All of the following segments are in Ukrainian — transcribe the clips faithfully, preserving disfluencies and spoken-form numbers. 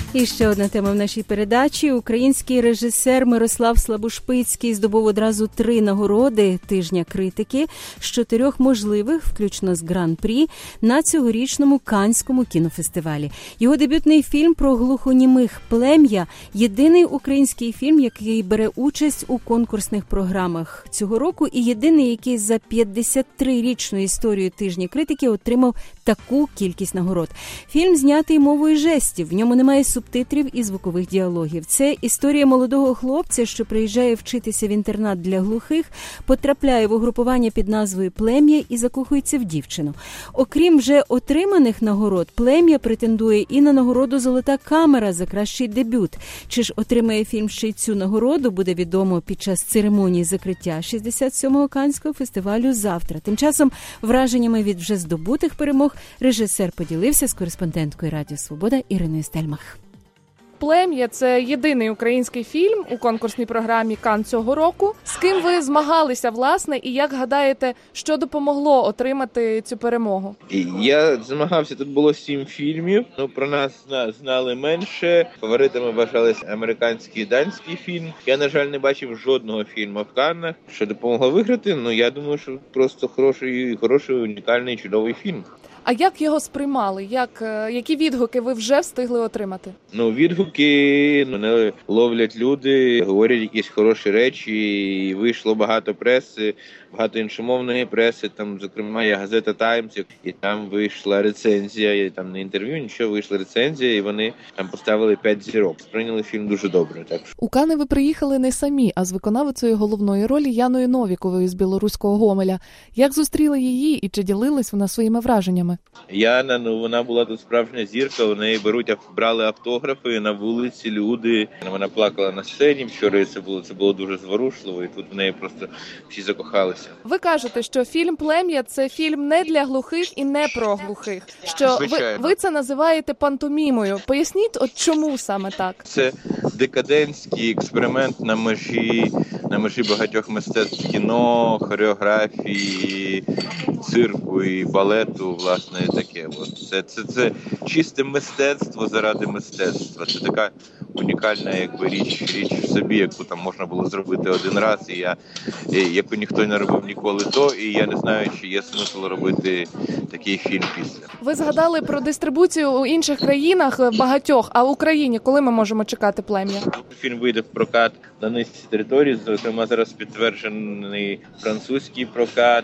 І ще одна тема в нашій передачі. Український режисер Мирослав Слабушпицький здобув одразу три нагороди тижня критики з чотирьох можливих, включно з Гран-прі, на цьогорічному Каннському кінофестивалі. Його дебютний фільм про глухонімих «Плем'я» – єдиний український фільм, який бере участь у конкурсних програмах цього року, і єдиний, який за п'ятдесятитрирічну історію тижня критики отримав таку кількість нагород. Фільм знятий мовою жестів, в ньому немає субтитрів і звукових діалогів. Це історія молодого хлопця, що приїжджає вчитися в інтернат для глухих, потрапляє в угрупування під назвою «Плем'я» і закохується в дівчину. Окрім вже отриманих нагород, «Плем'я» претендує і на нагороду «Золота камера» за кращий дебют. Чи ж отримає фільм ще й цю нагороду, буде відомо під час церемонії закриття шістдесят сьомого Каннського фестивалю завтра. Тим часом враженнями від вже здобутих перемог режисер поділився з кореспонденткою Радіо Свобода Іриною Стельмах. «Плем'я» – це єдиний український фільм у конкурсній програмі «Кан» цього року. З ким ви змагалися, власне, і як гадаєте, що допомогло отримати цю перемогу? Я змагався, тут було сім фільмів, ну про нас знали менше. Фаворитами вважалися американський і данський фільм. Я, на жаль, не бачив жодного фільму в Каннах, що допомогло виграти. Ну, я думаю, що просто хороший, хороший, унікальний, чудовий фільм. А як його сприймали? Як, які відгуки ви вже встигли отримати? Ну, відгуки мене ловлять люди, говорять якісь хороші речі, і вийшло багато преси, багато іншомовної преси, там, зокрема, є газета «Таймс», і там вийшла рецензія, і там не інтерв'ю, нічого, вийшла рецензія, і вони там поставили п'ять зірок. Сприйняли фільм дуже добре. Так. У Канни ви приїхали не самі, а з виконавицею головної ролі Яною Новіковою з білоруського Гомеля. Як зустріли її і чи ділилась вона своїми враженнями? Яна, ну, вона була тут справжня зірка, у неї беруть, брали автографи на вулиці, люди. Вона плакала на сцені вчора, і це було, це було дуже зворушливо, і тут в неї просто всі закохалися. Ви кажете, що фільм «Плем'я» – це фільм не для глухих і не про глухих. Що ви, ви це називаєте пантомімою. Поясніть, от чому саме так? Це декадентський експеримент на межі, на межі багатьох мистецтв: кіно, хореографії, цирку і балету, власне, таке. От. Це, це, це чисте мистецтво заради мистецтва. Це така унікальна, якби, річ, річ в собі, яку там можна було зробити один раз, і я, яку ніхто не робив ніколи до, і я не знаю, чи є смисл робити такий фільм після. Ви згадали про дистрибуцію у інших країнах багатьох, а в Україні коли ми можемо чекати «Плем'я»? Фільм вийде в прокат на низці територій, зокрема зараз підтверджений французький прокат,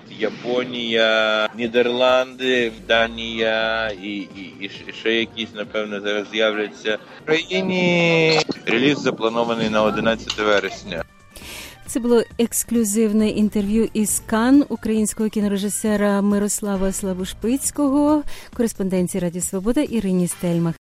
Японія, Нідерланди, Данія і, і, і ще якісь, напевно, зараз з'являться. В Україні реліз запланований на одинадцяте вересня. Це було ексклюзивне інтерв'ю із Канн українського кінорежисера Мирослава Слабушпицького, кореспонденції Радіо Свобода Ірині Стельмах.